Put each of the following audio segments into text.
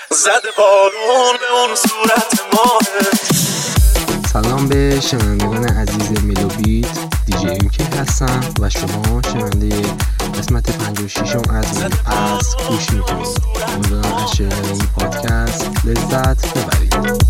زده بارون به اون صورت ماه. سلام به شنوندگان عزیز ملوبیت، دیجی امکی هستم و شما شنونده قسمت 56 از پس گوش میکنید. امیدوارم از شنیدن این پادکست لذت ببرید.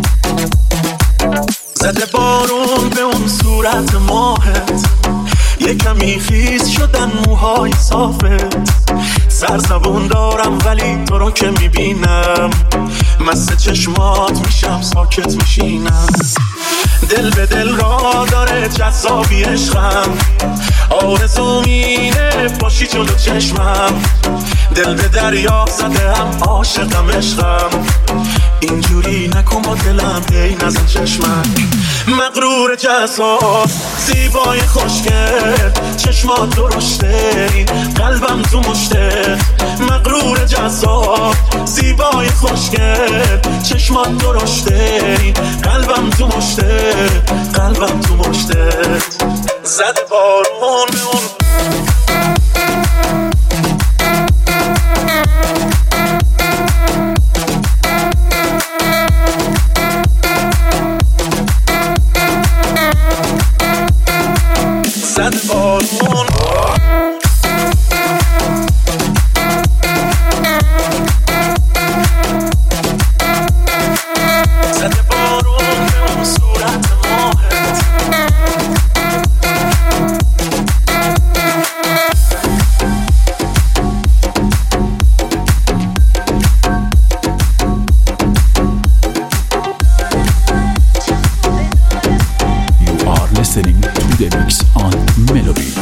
زده بارون به اون صورت ماهت، یکمی خیس شدن موهای صافت. سرزبون دارم ولی تو رو که میبینم مست چشمات میشم، ساکت میشینم. دل به دل را داره جذابی عشقم، آرزو مینه باشی جلو چشمم. دل به دریا زده هم عاشقم عشقم، اینجوری نکن با دلم هی نزن چشمک. مغرور جذاب زیبای خوشگل، چشمات درشته این قلبم تو مشته. مغرور جذاب زیبای خوشگل، چشمات درشته این قلبم تو مشته، قلبم تو مشته. زده بارون به اون زده بارون زده بارون به اون صورت ماهت. You are listening to the mix on Melobeat.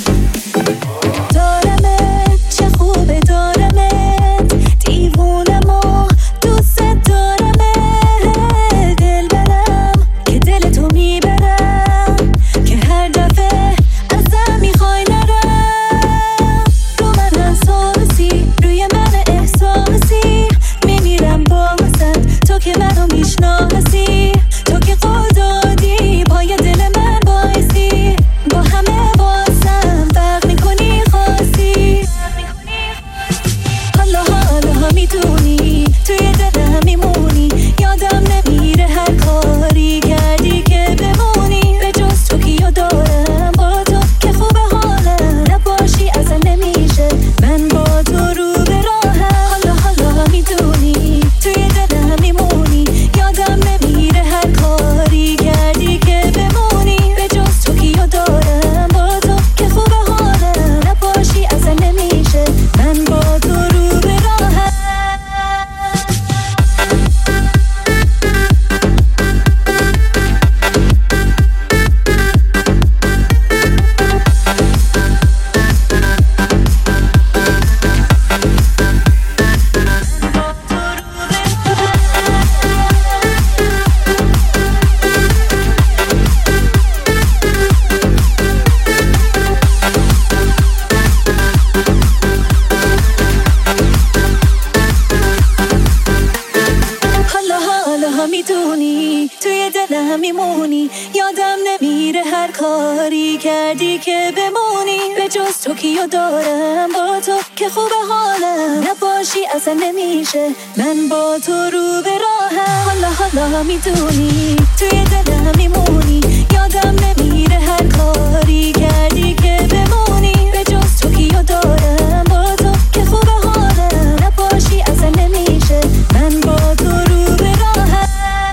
میدونی توی دلم میمونی، یادم نمیره هر کاری کردی که بمونی. به جز تو کیو دارم با تو که خوب حالم، نباشی اصلا نمیشه من با تو رو به راهم. حالا میدونی توی دلم میمونی، یادم نمیره هر کاری کردی که بمونی. به جز تو کیو دارم با تو که خوب حالم، نباشی اصلا نمیشه من با تو رو به راهم.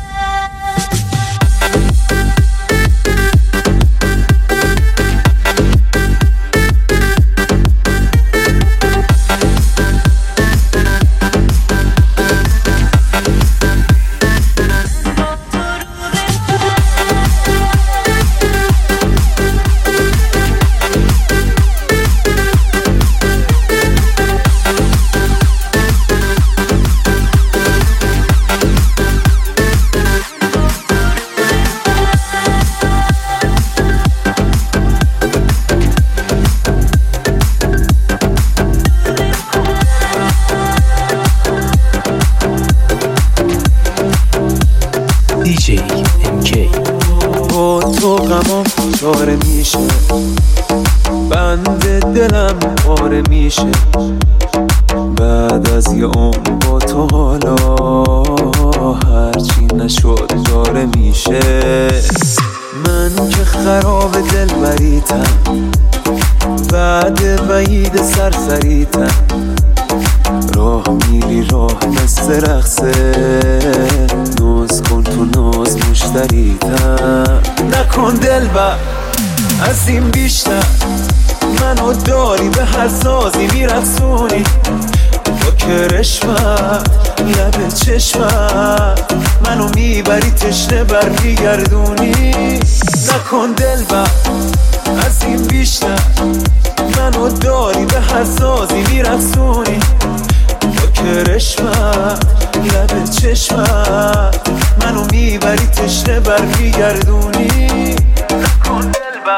دیجی امکی. با تو غمام چاره میشه، بند دلم پاره میشه. بعد از یه عمر با تو حالا میشه. من که خراب دل بریتم، بعد بعید سرسریتم، راه میری راه مثل رقصه، ناز کن تو ناز مشتریتم. نکن دل بر از این بیشتر، منو داری به هر سازی میرسونی، با کرشمت لب چشمت منو میبری تشنه برمیگردونی. نکن دل بر از این بیشتر، منو داری به هر سازی میرسونی، با کرشمت لب چشمت منو میبری تشنه برمیگردونی. نکن دل بر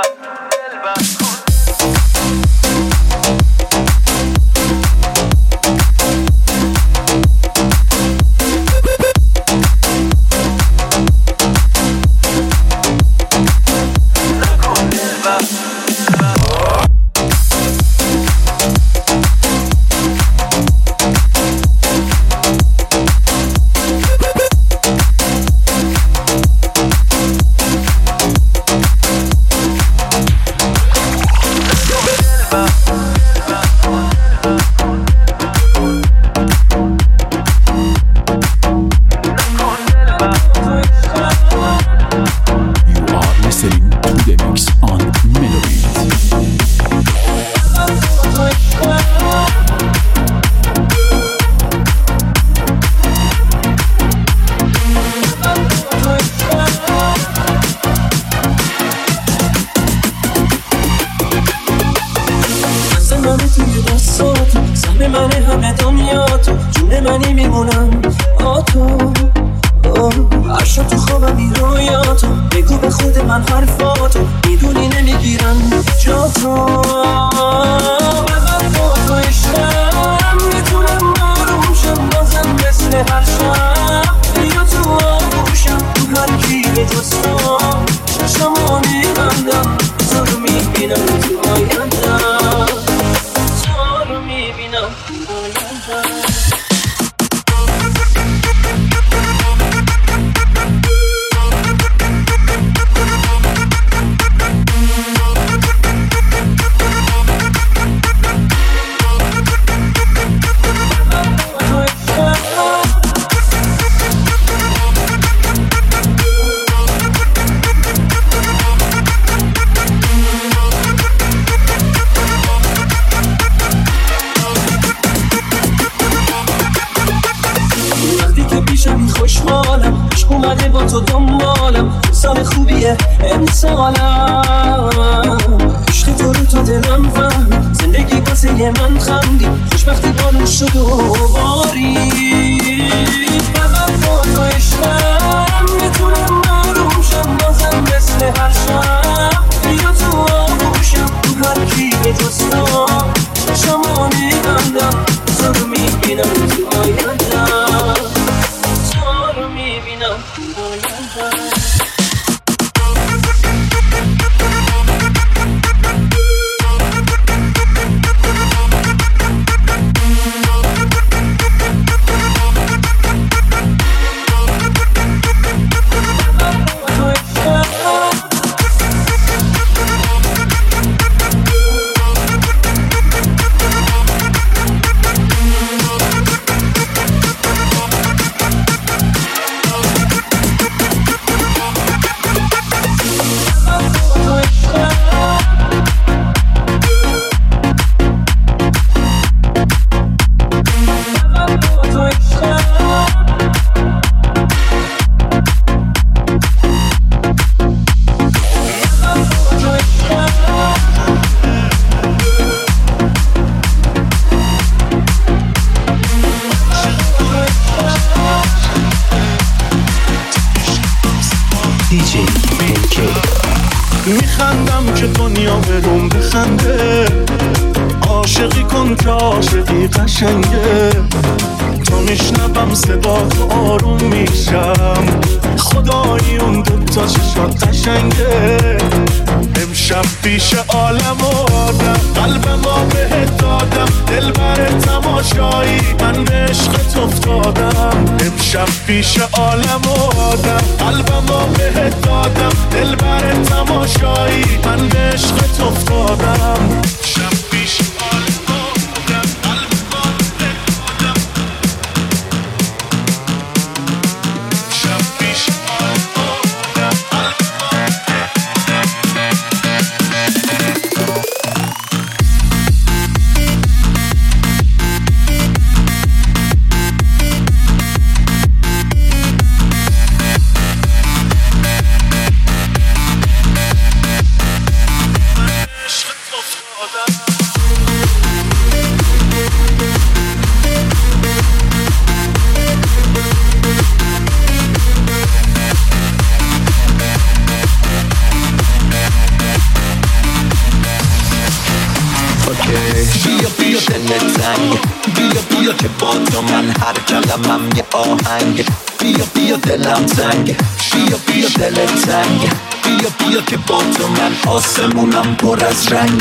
میخندم که دنیا بروم بخنده، عاشقی کن که عاشقی قشنگه، تا میشنبم صدا تو آروم میشم، خدایی اون دوتا چشات قشنگه. امشب پیش عالم و آدم قلب ما بهت دادم، دل بر تماشایی من به عشقت افتادم. شب پیش عالم و آدم قلبم رو بهت دادم دل بر تماشایی من به عشقت افتادم شب پیش عالم و آدم قلبم رو بهت دادم شب پیش عالم و آدم بیا که با تو من هر کلمم یه آهنگ بیا دلم تنگ بیا دل تنگ بیا که با تو من آسمونم پر از رنگ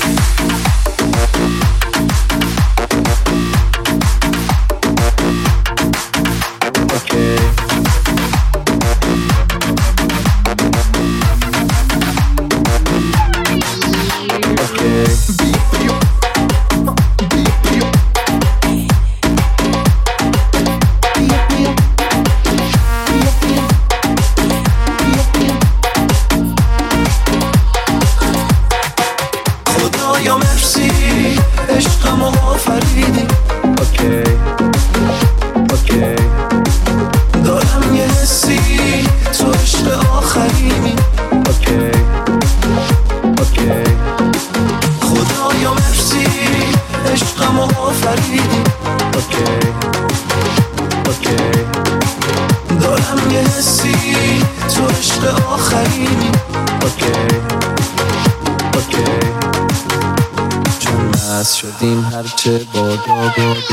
شدیم هرچه بادا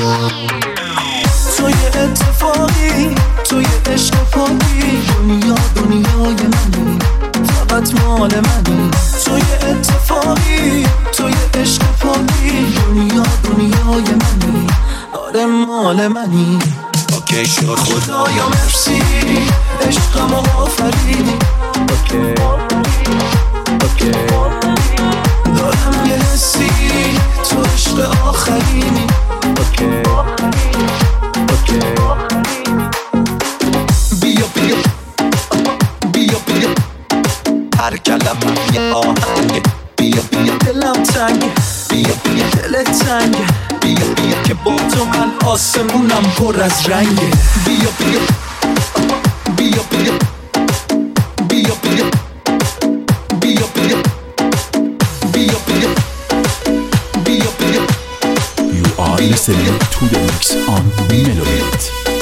تو یه اتفاقی تو یه عشق پاکی دنیای منی فقط مال منی تو یه اتفاقی تو یه عشق پاکی دنیای منی آره مال منی اوکی شد خدایا مرسی عشقمو آفریدی اوکی دارم یه حسی تو عشق آخرینی بیا هر کلمم یه آهنگ بیا دلم تنگ بیا دل تنگ بیا که با تو من آسمونم پر از رنگ بیا You are listening to the mix on Melobit.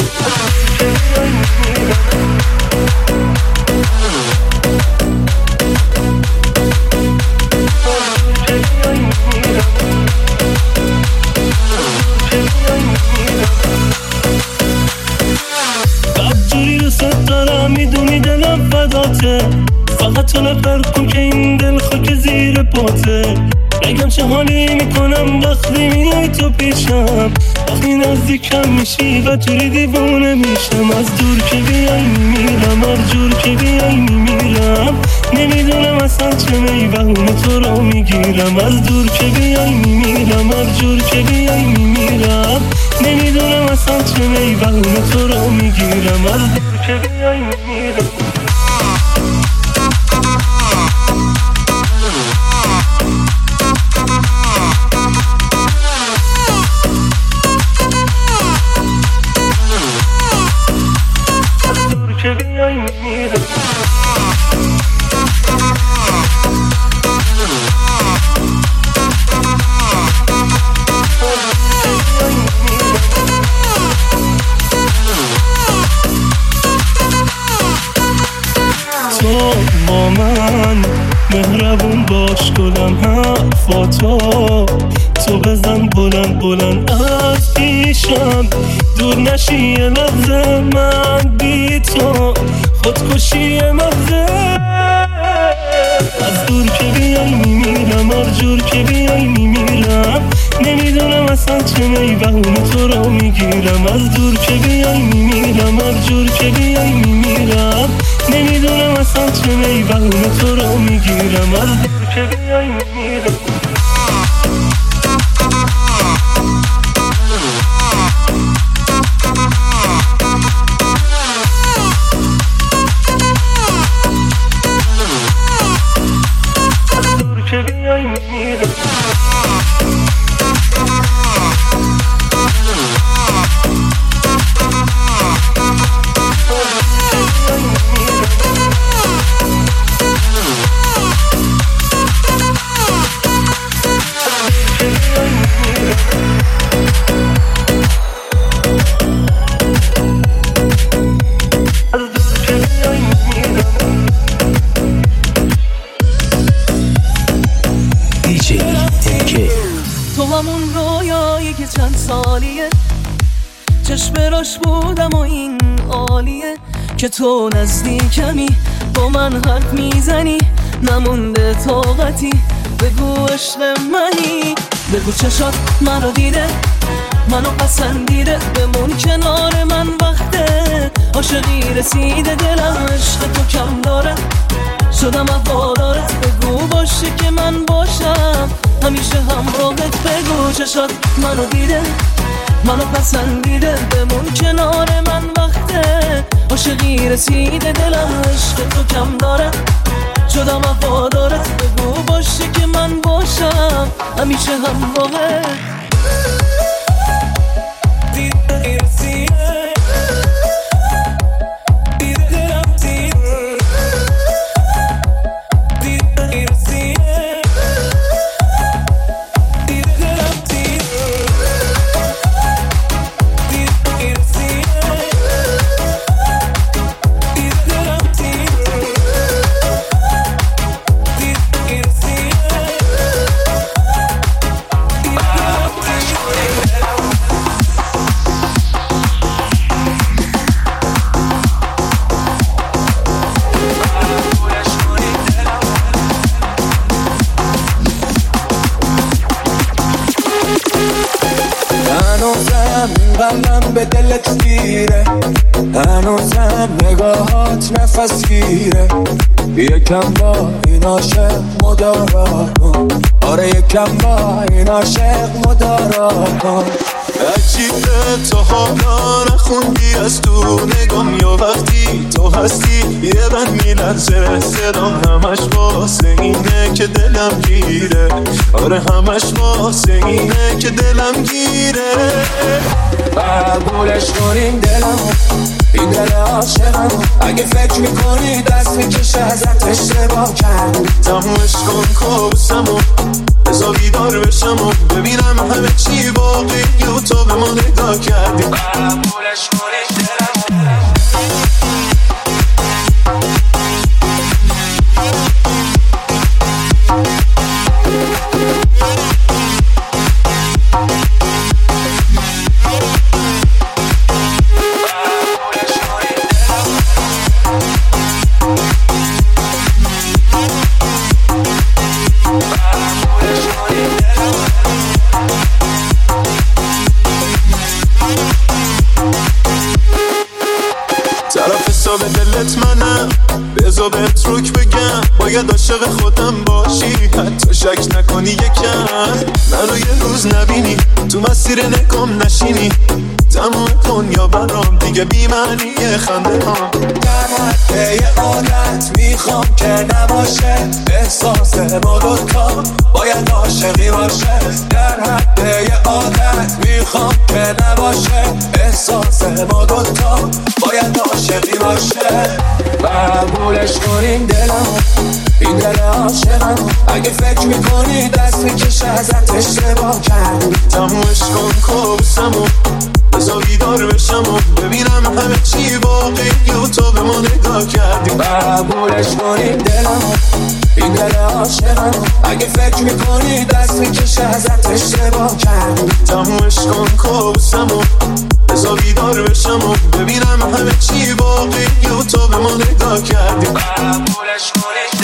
بدجوری دوست دارم میدونی دلم فداته فقط تو نفر کن که این دل خاک زیر پاته نگم چه حالی میکنم وقتی میای تو پیشم وقتی نزدیکم میشی و جوری دیوانه میشم از دور که بیای میمیرم هر جور که بیای میمیرم نمیدونم اصلا چه میبهونه تو را میگیرم از دور که بیای میمیرم هر جور که بیای میمیرم نمیدونم اصلا چه میبهونه تو را میگیرم از دور که بیای میمیرم تو با من مهربون باش گلم حرفاتو تو بزن بلند از پیشم دور نشی یه لحظه من بی تو خودکشی مغزه از دور که بیای میمیرم هر جور که بیای میمیرم نمیدونم اصلا چه میبهونه تو را میگیرم از دور که بیای میمیرم میشم هر جور که بیای میمیرم. نمیدونم اصلا چه میبونه تو رو میگیرم، هر جور که بیای میمیرم. چشم بودم و این عالیه که تو نزدیکمی، با من حرف میزنی، نمونده طاقتی، بگو عشق منی، بگو چشات منو دیده، منو پسندیده، بمون کنار من وقته عاشقی رسیده، دلم عشق تو کم داره، شدم وفادارت، بگو باشه که من باشم همیشه همراهت، بگو چشات منو دیده، منو پسندیده، بمون کنار من وقته عاشقی رسیده، دلم عشق تو کم داره، شدم وفادارت، بگو باشه که من باشم همیشه همراهت. قلبم به دلت گیره، هنوزم نگاهات نفس گیره، یکم با این عاشق مدارا کن، آره یکم با این عاشق مدارا کن. عجیبه تو حالا نخوندی از تو نگام، یا وقتی تو هستی یه بند میلرزه صدام، همش واسه اینه که دلم گیره، آره همش واسه اینه که دلم گیره. قبولش کنین دلم، این دل عاشقم، اگه فکر میکنی دست میکشه ازت اشتباه کرد، تمومش کن کابوسمو، بذار بیدار بشم و ببینم همه چی واقعی و تو به ما نگاه کردی. قبولش کنین دلم. طرف حساب دلت منم، بذار بهت روک بگم، باید عاشق خودم باشی، حتی شک نکنی یکم، منو یه روز نبینی، تو مسیر نکام نشینی، تمام دنیا برام دیگه بی معنی خنده ها. در حد یه عادت میخوام که نباشه، احساس ما دوتا باید عاشقی باشه، در حد یه عادت میخوام که نباشه، احساس ما دوتا باید عاشقی باشه. قبولش کنین دلم، این دل عاشقم، اگه فکر میکنی دست میکشه ازت اشتباه کرد، تمومش کن کابوسمو، بذار بیدار بشم و ببینم همه چی واقعی و تو به ما نگاه کردی. قبولش کنین دلم، این دل عاشقم، اگه فکر میکنی دست میکشه ازت اشتباه کرد، تمومش کن کابوسمو، بذار بیدار بشم و ببینم همه چی واقعی و تو به ما نگاه کردی. قبولش کنین